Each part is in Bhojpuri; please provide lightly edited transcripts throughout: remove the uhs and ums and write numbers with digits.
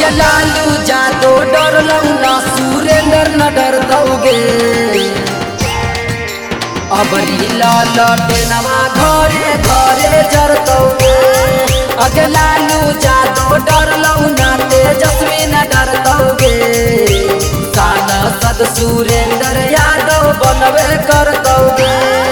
अगे लालू जादो डरलौ ना सुरेंद्र न डरतौगे अबरी ललटेनमा घरे घरे जरतौगे अगे लालू जादो डरलौ ना तेजस्वी न डरतौगे सांसद सुरेंद्र यादव बनबे करतौगे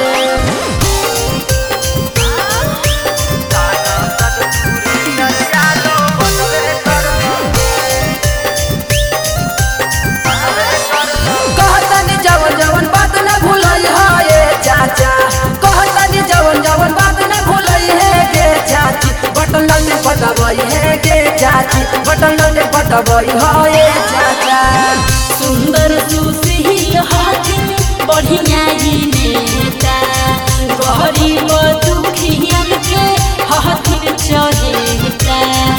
बटबई है चाचा सुंदर सुशील हाथिन बढ़िया ही नेता गरीब दुखियन के हाथिन चहेता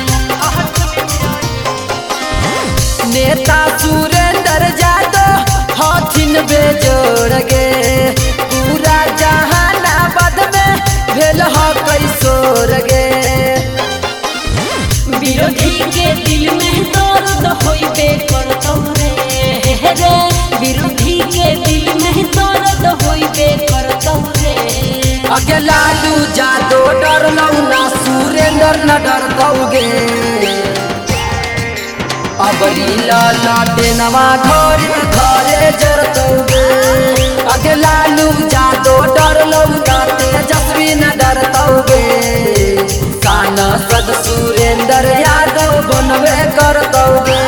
नेता सुरेंद्र यादव हाथिन बेजोड़ गे पूरा जहानाबाद में भेल ह कैसोर गे विरोधी के दिल में दर्द होइबे करतौ रे विरोधी के दिल में दर्द होइबे करतौ रे अगे लालू जादो डरलौ ना सुरेंद्र न डरतौगे अबरी ललटेनमा घरे घरे जरतौगे अगे लालू जादो डरलौ ना तेजस्वी न डरतौगे सांसद सुरेंद्र यादव बनबे करतौगे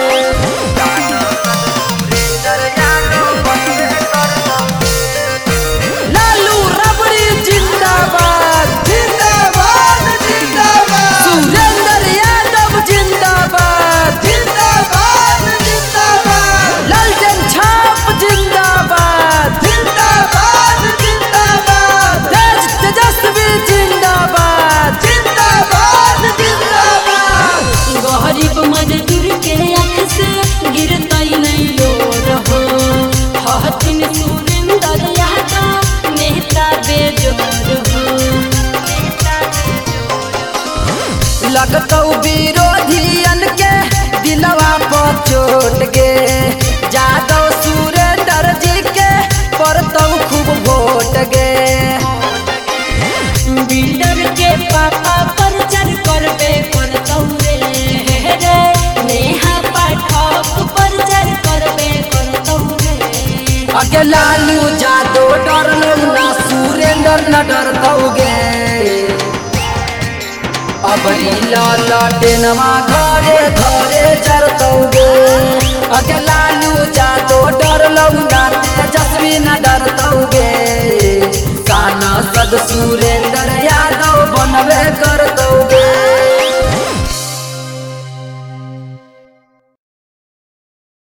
लालू रबड़ी जिंदाबाद जिंदाबाद जिंदाबाद सुरेंद्र यादव जिंदाबाद जिंदाबाद जिंदाबाद लालटेन छाप जिंदाबाद जिंदाबाद जिंदाबाद तेजस्वी जिंदाबाद जिंदाबाद जिंदाबाद गरीब मजदूर के आँख से गिरतई नहीं लो रहो हाथिन सुरेंद्र यादव नेता बेजोड़ हो लगतौ विरोधियन के दिलवा पर चोट गे यादव सुरेंद्र जी के पड़तौ खूब वोट गे बिल्डर के पापा प्रचार करबे करतौ रे नेहा पाठक प्रचार करबे करतौ रे अगे लालू जादो डरलौ ना सुरेंद्र न डरतौगे अबरी ललटेनमा घरे घरे जरतौगे अगे लालू जादो डरलौ ना तेजस्वी न डरतौगे सांसद सुरेंद्र यादव बनबे करतौगे।